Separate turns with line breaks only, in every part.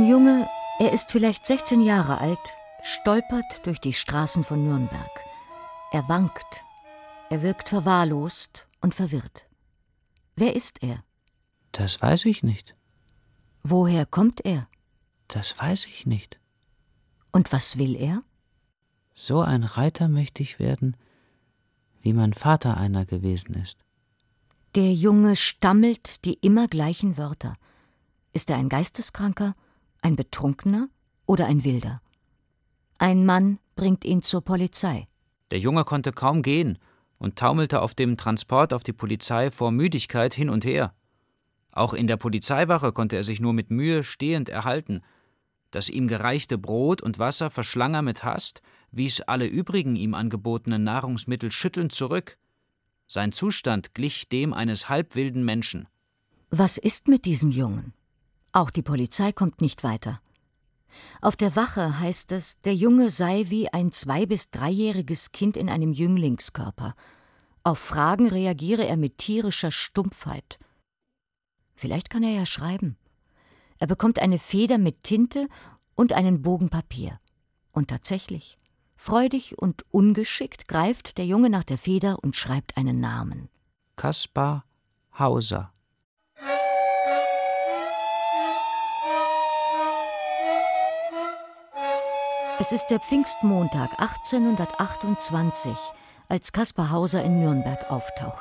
Junge, er ist vielleicht 16 Jahre alt, stolpert durch die Straßen von Nürnberg. Er wankt. Er wirkt verwahrlost und verwirrt. Wer ist er?
Das weiß ich nicht.
Woher kommt er?
Das weiß ich nicht.
Und was will er?
So ein Reiter möchte ich werden, wie mein Vater einer gewesen ist.
Der Junge stammelt die immer gleichen Wörter. Ist er ein Geisteskranker, ein Betrunkener oder ein Wilder? Ein Mann bringt ihn zur Polizei.
Der Junge konnte kaum gehen und taumelte auf dem Transport auf die Polizei vor Müdigkeit hin und her. Auch in der Polizeiwache konnte er sich nur mit Mühe stehend erhalten. Das ihm gereichte Brot und Wasser verschlang er mit Hast, wies alle übrigen ihm angebotenen Nahrungsmittel schüttelnd zurück. Sein Zustand glich dem eines halbwilden Menschen.
Was ist mit diesem Jungen? Auch die Polizei kommt nicht weiter. Auf der Wache heißt es, der Junge sei wie ein 2- bis 3-jähriges Kind in einem Jünglingskörper. Auf Fragen reagiere er mit tierischer Stumpfheit. Vielleicht kann er ja schreiben. Er bekommt eine Feder mit Tinte und einen Bogen Papier. Und tatsächlich, freudig und ungeschickt greift der Junge nach der Feder und schreibt einen Namen.
Kaspar Hauser.
Es ist der Pfingstmontag 1828, als Kaspar Hauser in Nürnberg auftaucht.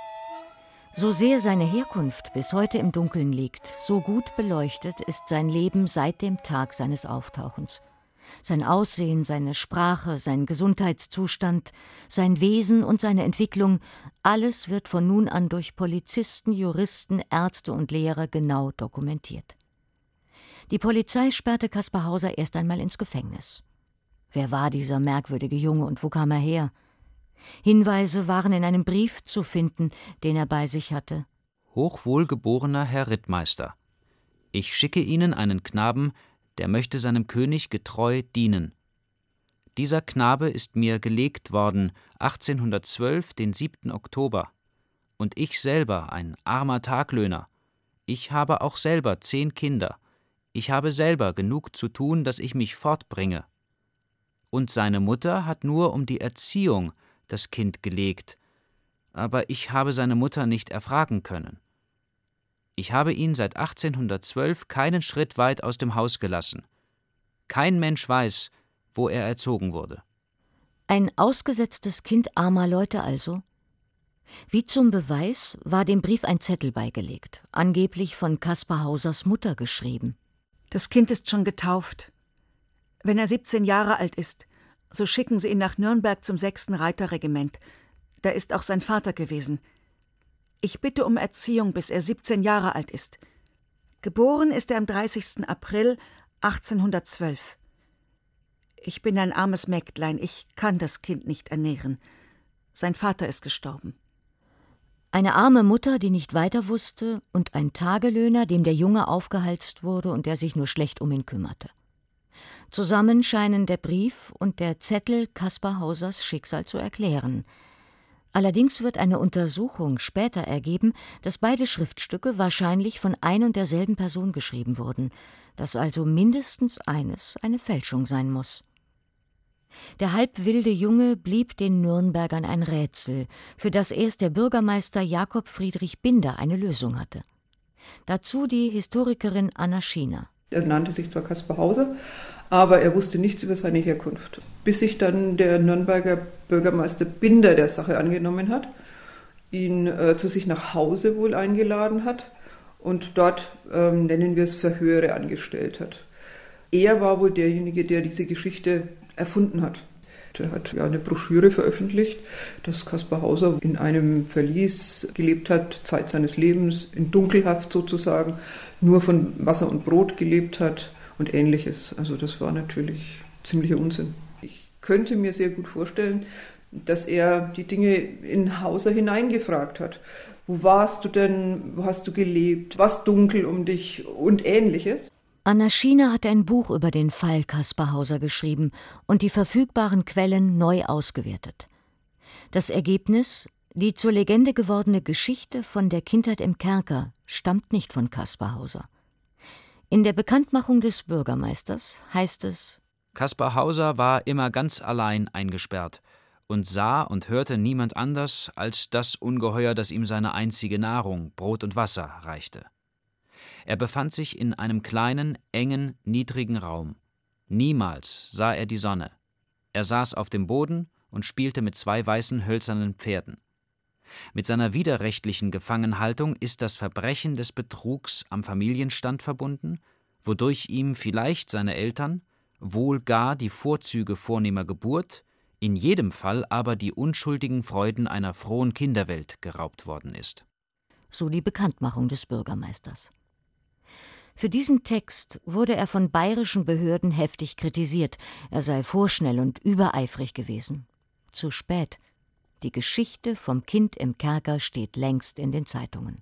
So sehr seine Herkunft bis heute im Dunkeln liegt, so gut beleuchtet ist sein Leben seit dem Tag seines Auftauchens. Sein Aussehen, seine Sprache, sein Gesundheitszustand, sein Wesen und seine Entwicklung, alles wird von nun an durch Polizisten, Juristen, Ärzte und Lehrer genau dokumentiert. Die Polizei sperrte Kaspar Hauser erst einmal ins Gefängnis. Wer war dieser merkwürdige Junge und wo kam er her? Hinweise waren in einem Brief zu finden, den er bei sich hatte.
Hochwohlgeborener Herr Rittmeister, ich schicke Ihnen einen Knaben, der möchte seinem König getreu dienen. Dieser Knabe ist mir gelegt worden 1812, den 7. Oktober. Und ich selber, ein armer Taglöhner. Ich habe auch selber 10 Kinder. Ich habe selber genug zu tun, dass ich mich fortbringe. Und seine Mutter hat nur um die Erziehung das Kind gelegt, aber ich habe seine Mutter nicht erfragen können. Ich habe ihn seit 1812 keinen Schritt weit aus dem Haus gelassen. Kein Mensch weiß, wo er erzogen wurde.
Ein ausgesetztes Kind armer Leute also? Wie zum Beweis war dem Brief ein Zettel beigelegt, angeblich von Kaspar Hausers Mutter geschrieben.
Das Kind ist schon getauft. Wenn er 17 Jahre alt ist, so schicken Sie ihn nach Nürnberg zum 6. Reiterregiment. Da ist auch sein Vater gewesen. Ich bitte um Erziehung, bis er 17 Jahre alt ist. Geboren ist er am 30. April 1812. Ich bin ein armes Mägdlein, ich kann das Kind nicht ernähren. Sein Vater ist gestorben.
Eine arme Mutter, die nicht weiter wusste, und ein Tagelöhner, dem der Junge aufgehalst wurde und der sich nur schlecht um ihn kümmerte. Zusammen scheinen der Brief und der Zettel Kaspar Hausers Schicksal zu erklären. Allerdings wird eine Untersuchung später ergeben, dass beide Schriftstücke wahrscheinlich von ein und derselben Person geschrieben wurden, dass also mindestens eines eine Fälschung sein muss. Der halbwilde Junge blieb den Nürnbergern ein Rätsel, für das erst der Bürgermeister Jakob Friedrich Binder eine Lösung hatte. Dazu die Historikerin Anna Schiener.
Er nannte sich zwar Kaspar Hauser, aber er wusste nichts über seine Herkunft. Bis sich dann der Nürnberger Bürgermeister Binder der Sache angenommen hat, ihn zu sich nach Hause wohl eingeladen hat und dort, nennen wir es, Verhöre angestellt hat. Er war wohl derjenige, der diese Geschichte erfunden hat. Er hat ja eine Broschüre veröffentlicht, dass Kaspar Hauser in einem Verlies gelebt hat, Zeit seines Lebens, in Dunkelhaft sozusagen, nur von Wasser und Brot gelebt hat und Ähnliches. Also das war natürlich ziemlicher Unsinn. Ich könnte mir sehr gut vorstellen, dass er die Dinge in Hauser hineingefragt hat. Wo warst du denn? Wo hast du gelebt? War es dunkel um dich? Und Ähnliches.
Anna Schiener hat ein Buch über den Fall Kaspar Hauser geschrieben und die verfügbaren Quellen neu ausgewertet. Das Ergebnis: Die zur Legende gewordene Geschichte von der Kindheit im Kerker stammt nicht von Kaspar Hauser. In der Bekanntmachung des Bürgermeisters heißt es:
Kaspar Hauser war immer ganz allein eingesperrt und sah und hörte niemand anders als das Ungeheuer, das ihm seine einzige Nahrung, Brot und Wasser, reichte. Er befand sich in einem kleinen, engen, niedrigen Raum. Niemals sah er die Sonne. Er saß auf dem Boden und spielte mit 2 weißen hölzernen Pferden. Mit seiner widerrechtlichen Gefangenhaltung ist das Verbrechen des Betrugs am Familienstand verbunden, wodurch ihm vielleicht seine Eltern, wohl gar die Vorzüge vornehmer Geburt, in jedem Fall aber die unschuldigen Freuden einer frohen Kinderwelt geraubt worden ist.
So die Bekanntmachung des Bürgermeisters. Für diesen Text wurde er von bayerischen Behörden heftig kritisiert, er sei vorschnell und übereifrig gewesen. Zu spät. Die Geschichte vom Kind im Kerker steht längst in den Zeitungen.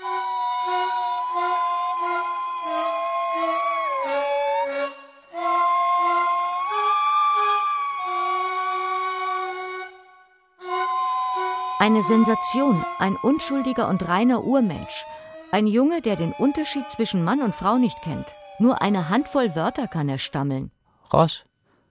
Eine Sensation, ein unschuldiger und reiner Urmensch. Ein Junge, der den Unterschied zwischen Mann und Frau nicht kennt. Nur eine Handvoll Wörter kann er stammeln.
Ross.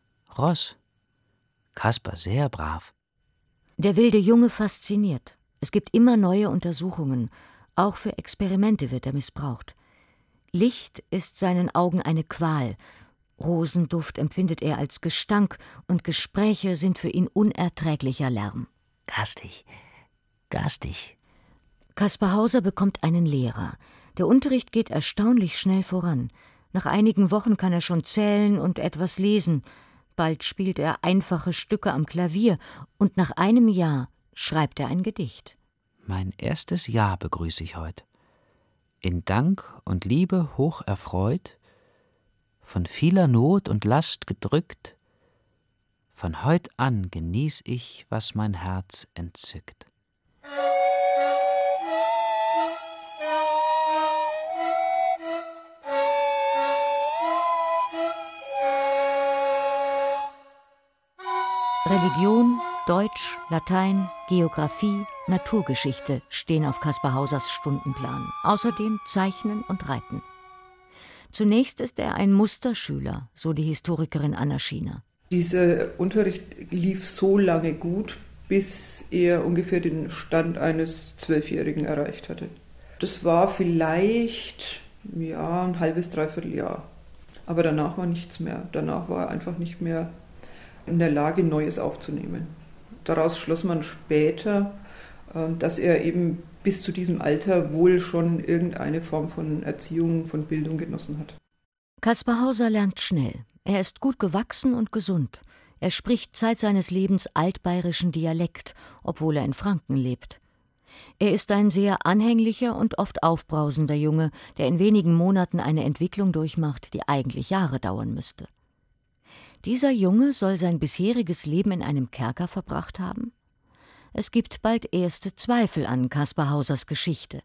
Kaspar sehr brav.
Der wilde Junge fasziniert. Es gibt immer neue Untersuchungen. Auch für Experimente wird er missbraucht. Licht ist seinen Augen eine Qual. Rosenduft empfindet er als Gestank und Gespräche sind für ihn unerträglicher Lärm.
Garstig.
Kaspar Hauser bekommt einen Lehrer. Der Unterricht geht erstaunlich schnell voran. Nach einigen Wochen kann er schon zählen und etwas lesen. Bald spielt er einfache Stücke am Klavier und nach einem Jahr schreibt er ein Gedicht.
Mein erstes Jahr begrüße ich heut. In Dank und Liebe hoch erfreut, von vieler Not und Last gedrückt, von heut an genieß ich, was mein Herz entzückt.
Religion, Deutsch, Latein, Geographie, Naturgeschichte stehen auf Kaspar Hausers Stundenplan. Außerdem Zeichnen und Reiten. Zunächst ist er ein Musterschüler, so die Historikerin Anna Schiener.
Dieser Unterricht lief so lange gut, bis er ungefähr den Stand eines 12-Jährigen erreicht hatte. Das war vielleicht ein halbes, dreiviertel Jahr. Aber danach war nichts mehr. Danach war er einfach nicht mehr in der Lage, Neues aufzunehmen. Daraus schloss man später, dass er eben bis zu diesem Alter wohl schon irgendeine Form von Erziehung, von Bildung genossen hat.
Kaspar Hauser lernt schnell. Er ist gut gewachsen und gesund. Er spricht Zeit seines Lebens altbayerischen Dialekt, obwohl er in Franken lebt. Er ist ein sehr anhänglicher und oft aufbrausender Junge, der in wenigen Monaten eine Entwicklung durchmacht, die eigentlich Jahre dauern müsste. Dieser Junge soll sein bisheriges Leben in einem Kerker verbracht haben? Es gibt bald erste Zweifel an Kaspar Hausers Geschichte.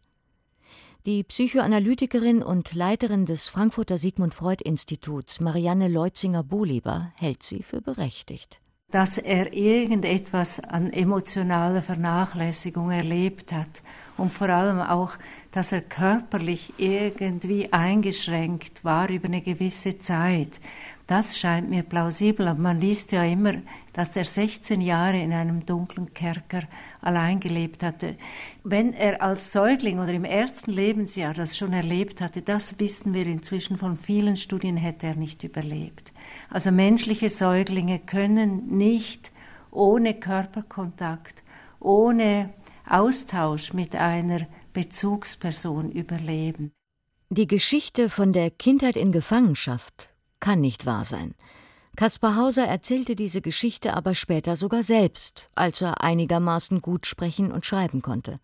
Die Psychoanalytikerin und Leiterin des Frankfurter Sigmund Freud Instituts, Marianne Leutzinger-Bohleber, hält sie für berechtigt.
Dass er irgendetwas an emotionaler Vernachlässigung erlebt hat und vor allem auch, dass er körperlich irgendwie eingeschränkt war über eine gewisse Zeit. Das scheint mir plausibel, aber man liest ja immer, dass er 16 Jahre in einem dunklen Kerker allein gelebt hatte. Wenn er als Säugling oder im ersten Lebensjahr das schon erlebt hatte, das wissen wir inzwischen von vielen Studien, hätte er nicht überlebt. Also menschliche Säuglinge können nicht ohne Körperkontakt, ohne Austausch mit einer Bezugsperson überleben.
Die Geschichte von der Kindheit in Gefangenschaft kann nicht wahr sein. Kaspar Hauser erzählte diese Geschichte aber später sogar selbst, als er einigermaßen gut sprechen und schreiben konnte.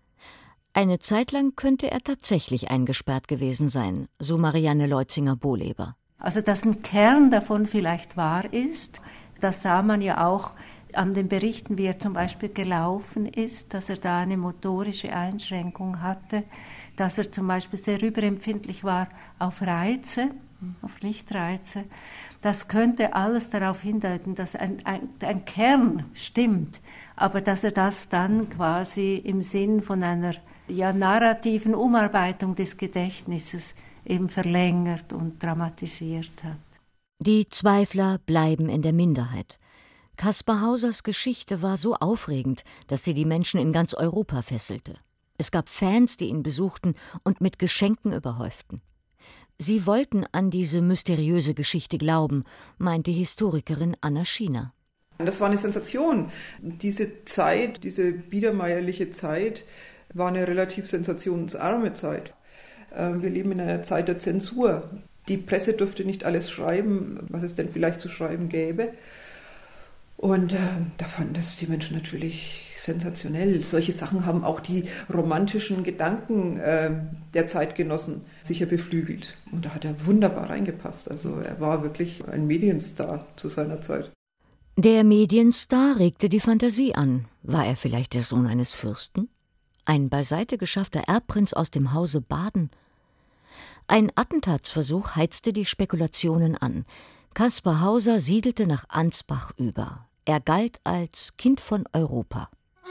Eine Zeit lang könnte er tatsächlich eingesperrt gewesen sein, so Marianne Leutzinger-Bohleber.
Also, dass ein Kern davon vielleicht wahr ist, das sah man ja auch an den Berichten, wie er zum Beispiel gelaufen ist, dass er da eine motorische Einschränkung hatte, dass er zum Beispiel sehr überempfindlich war auf Reize, auf Lichtreize. Das könnte alles darauf hindeuten, dass ein Kern stimmt, aber dass er das dann quasi im Sinn von einer narrativen Umarbeitung des Gedächtnisses eben verlängert und dramatisiert hat.
Die Zweifler bleiben in der Minderheit. Caspar Hausers Geschichte war so aufregend, dass sie die Menschen in ganz Europa fesselte. Es gab Fans, die ihn besuchten und mit Geschenken überhäuften. Sie wollten an diese mysteriöse Geschichte glauben, meint die Historikerin Anna Schiener.
Das war eine Sensation. Diese Zeit, diese biedermeierliche Zeit, war eine relativ sensationsarme Zeit. Wir leben in einer Zeit der Zensur. Die Presse durfte nicht alles schreiben, was es denn vielleicht zu schreiben gäbe. Und da fanden das die Menschen natürlich sensationell. Solche Sachen haben auch die romantischen Gedanken der Zeitgenossen sicher beflügelt. Und da hat er wunderbar reingepasst. Also er war wirklich ein Medienstar zu seiner Zeit.
Der Medienstar regte die Fantasie an. War er vielleicht der Sohn eines Fürsten? Ein beiseite geschaffter Erbprinz aus dem Hause Baden? Ein Attentatsversuch heizte die Spekulationen an. Caspar Hauser siedelte nach Ansbach über. Er galt als Kind von Europa.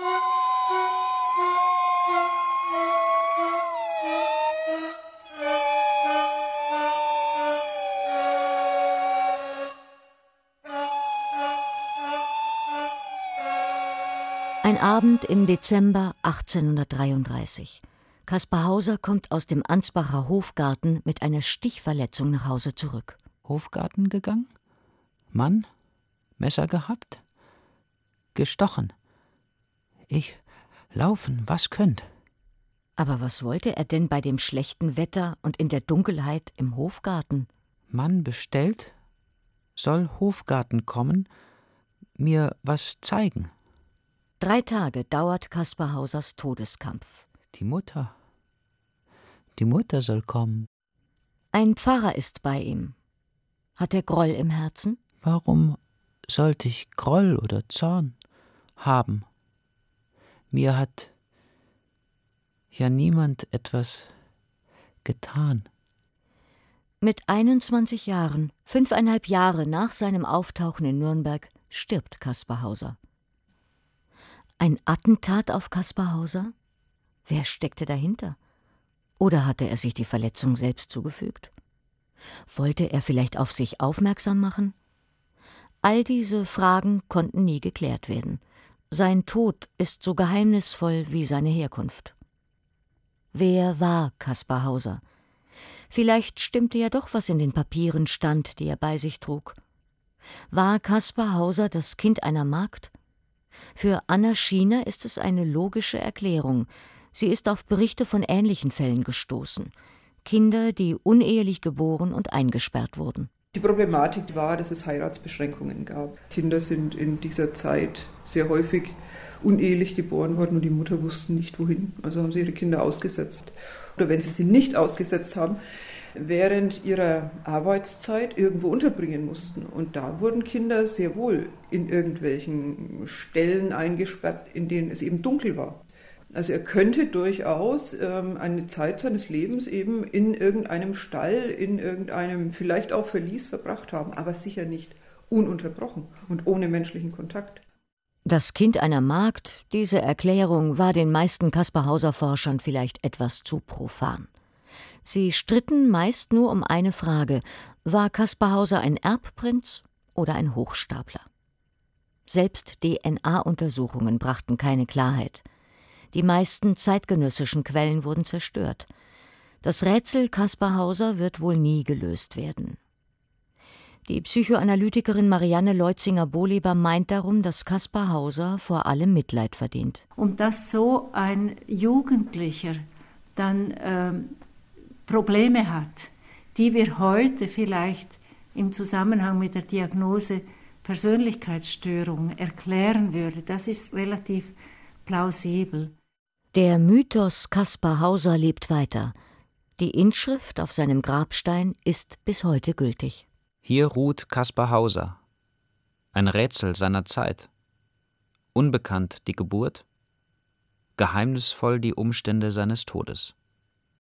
Ein Abend im Dezember 1833. Caspar Hauser kommt aus dem Ansbacher Hofgarten mit einer Stichverletzung nach Hause zurück.
Hofgarten gegangen? Mann? Messer gehabt? Gestochen? Ich laufen, was könnt?
Aber was wollte er denn bei dem schlechten Wetter und in der Dunkelheit im Hofgarten?
Mann bestellt? Soll Hofgarten kommen? Mir was zeigen?
3 Tage dauert Caspar Hausers Todeskampf.
Die Mutter soll kommen.
Ein Pfarrer ist bei ihm. Hat er Groll im Herzen?
Warum sollte ich Groll oder Zorn haben? Mir hat ja niemand etwas getan.
Mit 21 Jahren, 5,5 Jahre nach seinem Auftauchen in Nürnberg, stirbt Caspar Hauser. Ein Attentat auf Caspar Hauser? Wer steckte dahinter? Oder hatte er sich die Verletzung selbst zugefügt? Wollte er vielleicht auf sich aufmerksam machen? All diese Fragen konnten nie geklärt werden. Sein Tod ist so geheimnisvoll wie seine Herkunft. Wer war Caspar Hauser? Vielleicht stimmte ja doch, was in den Papieren stand, die er bei sich trug. War Caspar Hauser das Kind einer Magd? Für Anna Schiener ist es eine logische Erklärung. Sie ist auf Berichte von ähnlichen Fällen gestoßen. Kinder, die unehelich geboren und eingesperrt wurden.
Die Problematik war, dass es Heiratsbeschränkungen gab. Kinder sind in dieser Zeit sehr häufig unehelich geboren worden und die Mutter wussten nicht wohin. Also haben sie ihre Kinder ausgesetzt. Oder wenn sie sie nicht ausgesetzt haben, während ihrer Arbeitszeit irgendwo unterbringen mussten. Und da wurden Kinder sehr wohl in irgendwelchen Stellen eingesperrt, in denen es eben dunkel war. Also er könnte durchaus eine Zeit seines Lebens eben in irgendeinem Stall, in irgendeinem vielleicht auch Verlies verbracht haben, aber sicher nicht ununterbrochen und ohne menschlichen Kontakt.
Das Kind einer Magd, diese Erklärung war den meisten Caspar Hauser-Forschern vielleicht etwas zu profan. Sie stritten meist nur um eine Frage: War Caspar Hauser ein Erbprinz oder ein Hochstapler? Selbst DNA-Untersuchungen brachten keine Klarheit. Die meisten zeitgenössischen Quellen wurden zerstört. Das Rätsel Caspar Hauser wird wohl nie gelöst werden. Die Psychoanalytikerin Marianne Leutzinger-Bohleber meint darum, dass Caspar Hauser vor allem Mitleid verdient.
Und dass so ein Jugendlicher dann Probleme hat, die wir heute vielleicht im Zusammenhang mit der Diagnose Persönlichkeitsstörung erklären würden, das ist relativ plausibel.
Der Mythos Caspar Hauser lebt weiter. Die Inschrift auf seinem Grabstein ist bis heute gültig.
Hier ruht Caspar Hauser, ein Rätsel seiner Zeit. Unbekannt die Geburt, geheimnisvoll die Umstände seines Todes.